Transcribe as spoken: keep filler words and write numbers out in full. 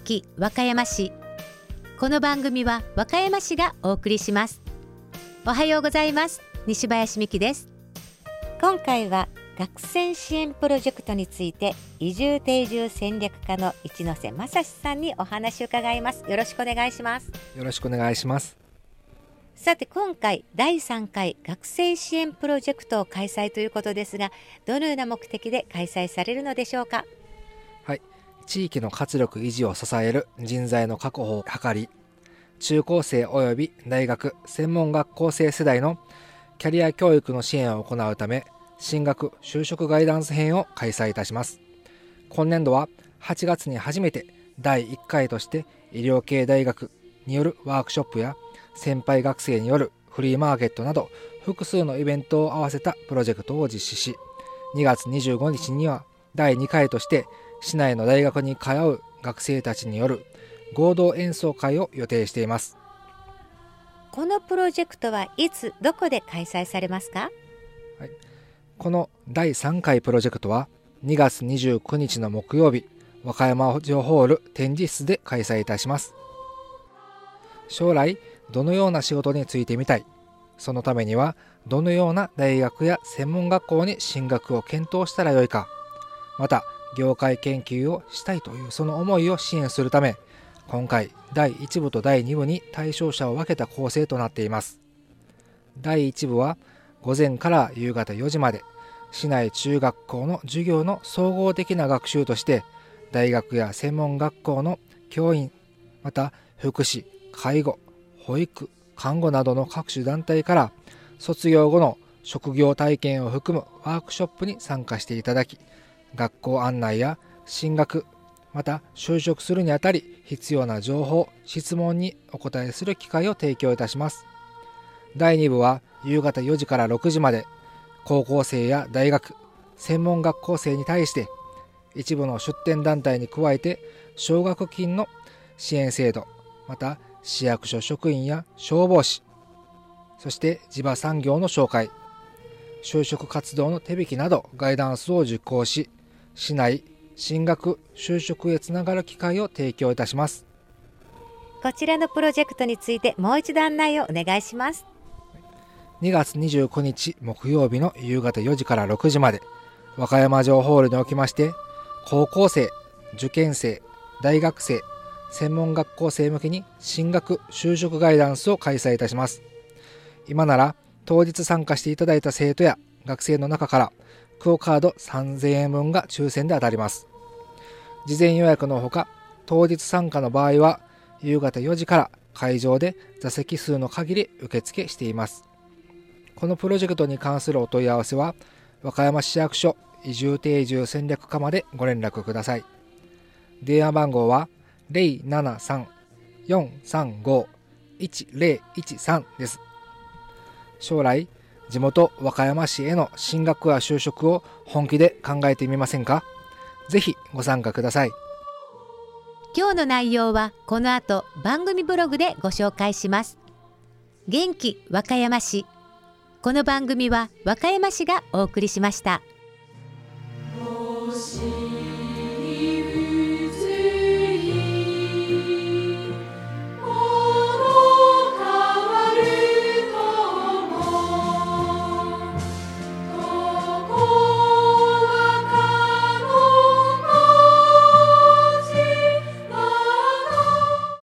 気和歌山市。この番組は和歌山市がお送りします。おはようございます。西林美希です。今回は学生支援プロジェクトについて移住定住戦略課の一ノ瀬正史さんにお話を伺います。よろしくお願いします。 よろしくお願いします。 さて今回だいさんかい学生支援プロジェクトを開催ということですが、どのような目的で開催されるのでしょうか。 はい、地域の活力維持を支える人材の確保を図り、中高生及び大学専門学校生世代のキャリア教育の支援を行うため、進学就職ガイダンス編を開催いたします。今年度ははちがつに初めてだいいっかいとして医療系大学によるワークショップや先輩学生によるフリーマーケットなど複数のイベントを合わせたプロジェクトを実施し、にがつにじゅうごにちにはだいにかいとして市内の大学に通う学生たちによる合同演奏会を予定しています。 このプロジェクトはいつどこで開催されますか。 はい、このだいさんかいプロジェクトはにがつにじゅうくにちの木曜日、和歌山城ホール展示室で開催いたします。将来どのような仕事に就いてみたい、そのためにはどのような大学や専門学校に進学を検討したらよいか、また業界研究をしたいというその思いを支援するため、今回だいいち部とだいに部に対象者を分けた構成となっています。だいいち部は午前から夕方よじまで、市内中学校の授業の総合的な学習として、大学や専門学校の教員、また福祉、介護、保育、看護などの各種団体から卒業後の職業体験を含むワークショップに参加していただき、学校案内や進学、また就職するにあたり必要な情報、質問にお答えする機会を提供いたします。だいに部は夕方よじからろくじまで、高校生や大学、専門学校生に対して一部の出展団体に加えて奨学金の支援制度、また市役所職員や消防士、そして地場産業の紹介、就職活動の手引きなどガイダンスを受講し、市内進学就職へつながる機会を提供いたします。 こちらのプロジェクトについてもう一度案内をお願いします。 にがつにじゅうくにち木曜日の夕方よじからろくじまで、和歌山城ホールにおきまして、高校生、受験生、大学生、専門学校生向けに進学就職ガイダンスを開催いたします。今なら当日参加していただいた生徒や学生の中からクオカードさんぜんえんぶんが抽選で当たります。事前予約のほか、当日参加の場合は夕方よじから会場で座席数の限り受付しています。このプロジェクトに関するお問い合わせは和歌山市役所移住定住戦略課までご連絡ください。電話番号は ゼロななさん よんさんご いちゼロいちさん です。将来地元和歌山市への進学や就職を本気で考えてみませんか。ぜひご参加ください。 今日の内容はこの後番組ブログでご紹介します。元気和歌山市。この番組は和歌山市がお送りしました。